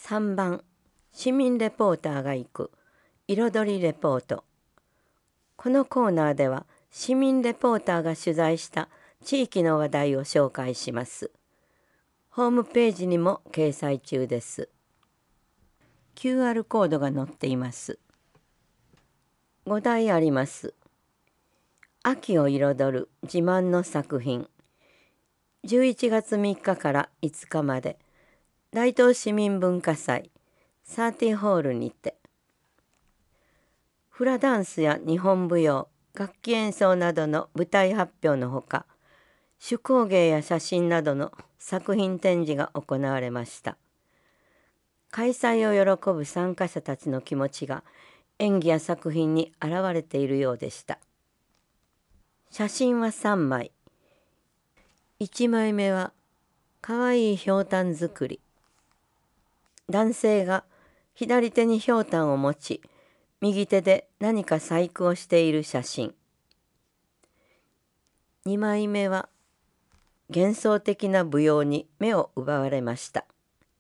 3番市民レポーターが行く彩りレポート。このコーナーでは市民レポーターが取材した地域の話題を紹介します。ホームページにも掲載中です。QR コードが載っています。5題あります。秋を彩る自慢の作品。11月3日から5日まで大東市民文化祭30ホールにて、フラダンスや日本舞踊、楽器演奏などの舞台発表のほか、手工芸や写真などの作品展示が行われました。開催を喜ぶ参加者たちの気持ちが演技や作品に現れているようでした。写真は3枚。1枚目はかわいいひょうたん作り。男性が左手にひょうたんを持ち、右手で何か細工をしている写真。2枚目は幻想的な舞踊に目を奪われました。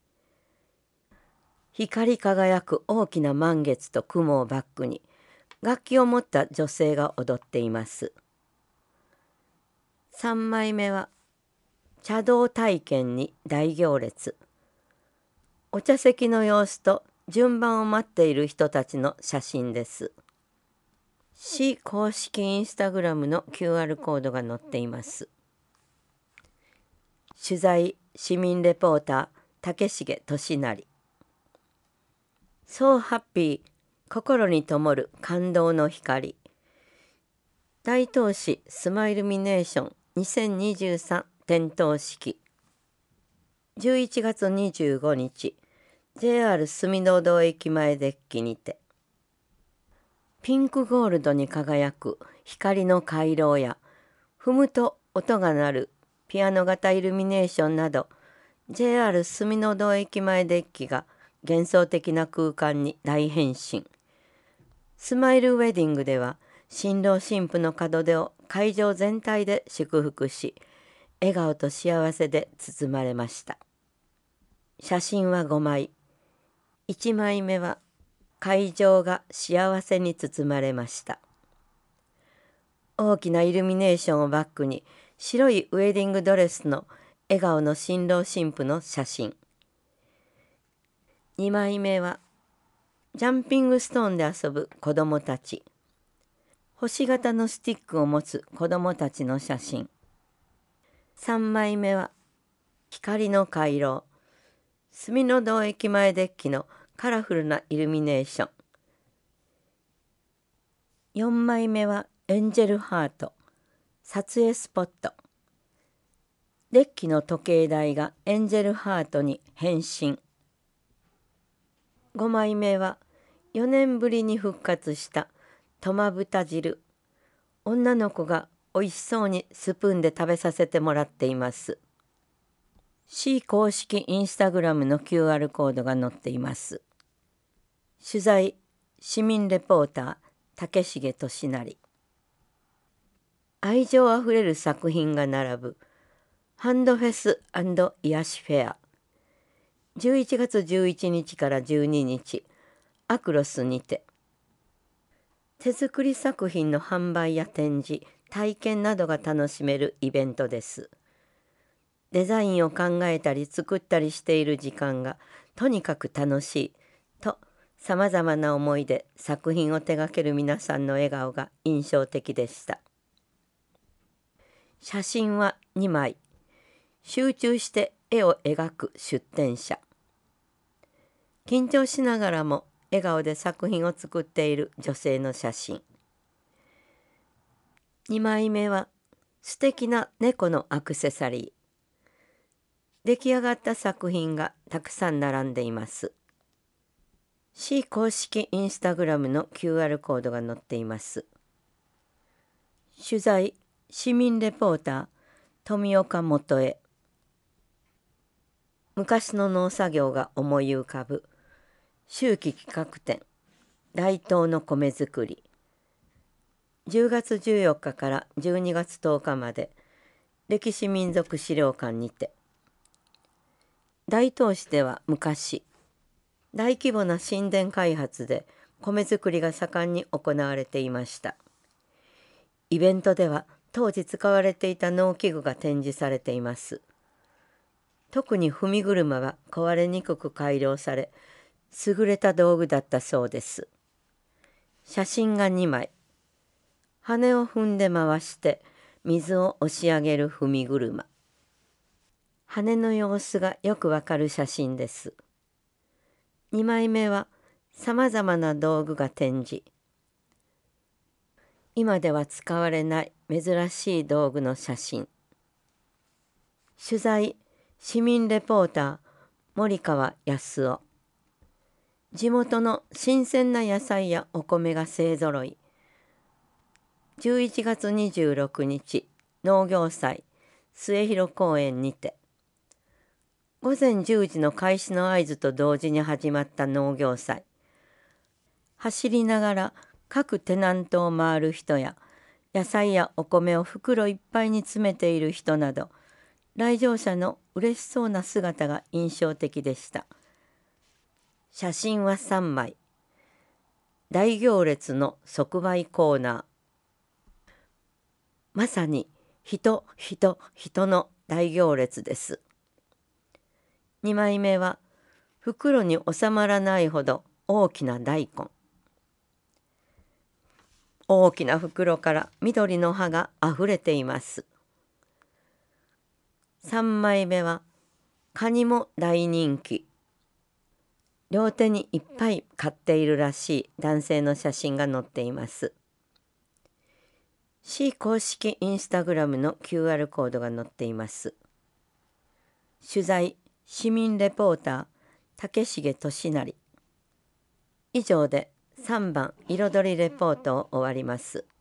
光り輝く大きな満月と雲をバックに楽器を持った女性が踊っています。3枚目は茶道体験に大行列。お茶席の様子と順番を待っている人たちの写真です。市公式インスタグラムの QR コードが載っています。取材市民レポーター竹重俊成。So happy 心に灯る感動の光。大東市スマイルミネーション2023点灯式。11月25日 JR 住の堂駅前デッキにて、ピンクゴールドに輝く光の回廊や踏むと音が鳴るピアノ型イルミネーションなど JR 住の堂駅前デッキが幻想的な空間に大変身。スマイルウェディングでは新郎新婦の門出を会場全体で祝福し、笑顔と幸せで包まれました。写真は5枚。1枚目は会場が幸せに包まれました。大きなイルミネーションをバックに白いウェディングドレスの笑顔の新郎新婦の写真。2枚目はジャンピングストーンで遊ぶ子どもたち。星型のスティックを持つ子どもたちの写真。3枚目は光の回廊。住の堂駅前デッキのカラフルなイルミネーション。4枚目はエンジェルハート。撮影スポット。デッキの時計台がエンジェルハートに変身。5枚目は4年ぶりに復活したトマ豚汁。女の子がおいしそうにスプーンで食べさせてもらっています。市公式インスタグラムの QR コードが載っています。取材市民レポーター竹重俊成。愛情あふれる作品が並ぶハンドフェス&癒しフェア。11月11日から12日アクロスにて、手作り作品の販売や展示、体験などが楽しめるイベントです。デザインを考えたり作ったりしている時間がとにかく楽しいと、さまざまな思いで作品を手掛ける皆さんの笑顔が印象的でした。写真は2枚。集中して絵を描く出展者。緊張しながらも笑顔で作品を作っている女性の写真。2枚目は素敵な猫のアクセサリー。出来上がった作品がたくさん並んでいます。市公式インスタグラムの QR コードが載っています。取材市民レポーター富岡元恵。昔の農作業が思い浮かぶ秋季企画展大東の米作り。10月14日から12月10日まで歴史民俗資料館にて、大東市では昔大規模な神殿開発で米作りが盛んに行われていました。イベントでは当時使われていた農機具が展示されています。特に踏み車は壊れにくく改良され、優れた道具だったそうです。写真が2枚。羽を踏んで回して水を押し上げる踏み車。羽の様子がよくわかる写真です。2枚目はさまざまな道具が展示。今では使われない珍しい道具の写真。取材、市民レポーター、森川康夫。地元の新鮮な野菜やお米が勢ぞろい。11月26日、農業祭、末広公園にて。午前10時の開始の合図と同時に始まった農業祭。走りながら各テナントを回る人や、野菜やお米を袋いっぱいに詰めている人など、来場者の嬉しそうな姿が印象的でした。写真は3枚。大行列の即売コーナー。まさに人の大行列です。2枚目は袋に収まらないほど大きな大根。大きな袋から緑の葉があふれています。3枚目はカニも大人気。両手にいっぱい買っているらしい男性の写真が載っています。市公式インスタグラムの QR コードが載っています。取材、市民レポーター、竹重俊成。以上で3番彩りレポートを終わります。